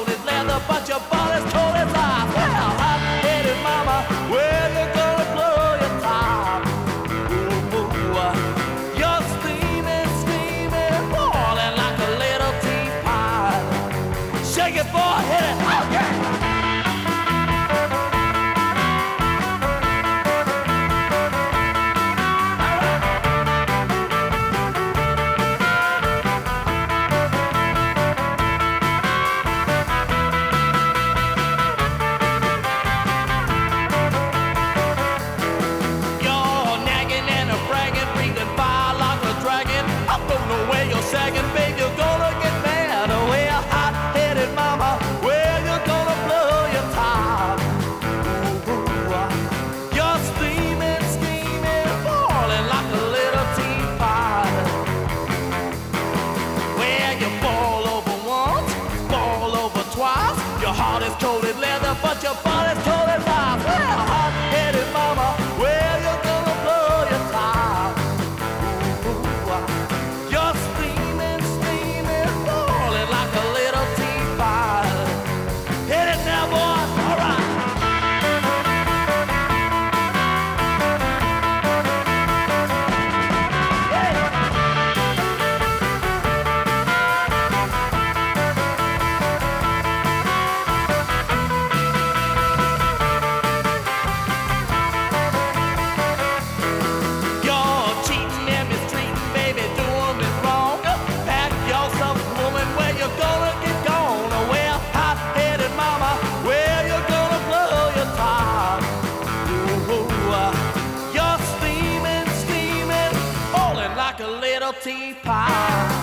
cold as leather, but your body's cold as ice. Well, hot-headed mama, where you gonna blow your top? Ooh, you're steaming, steaming, boiling like a little teapot. Shake it, boy, hit it, oh yeah! Sagging, babe, you're gonna get mad. Well, hot-headed mama, where you gonna blow your top? Ooh, you're steaming, steaming, boiling like a little teapot. Well, you fall over once, fall over twice. Your heart is cold as leather, but your body's cold as ice. Well, hot-headed mama, where you gonna blow your top? Ooh, you're like a little teapot. Hit it now, boy. All right. You're cheating and mistreating, baby, doing me wrong. Pack yourself, woman, where you gonna get gone? Well, hot-headed mama, where you gonna blow your top? Ooh, you're steaming, steaming, boiling like a little teapot.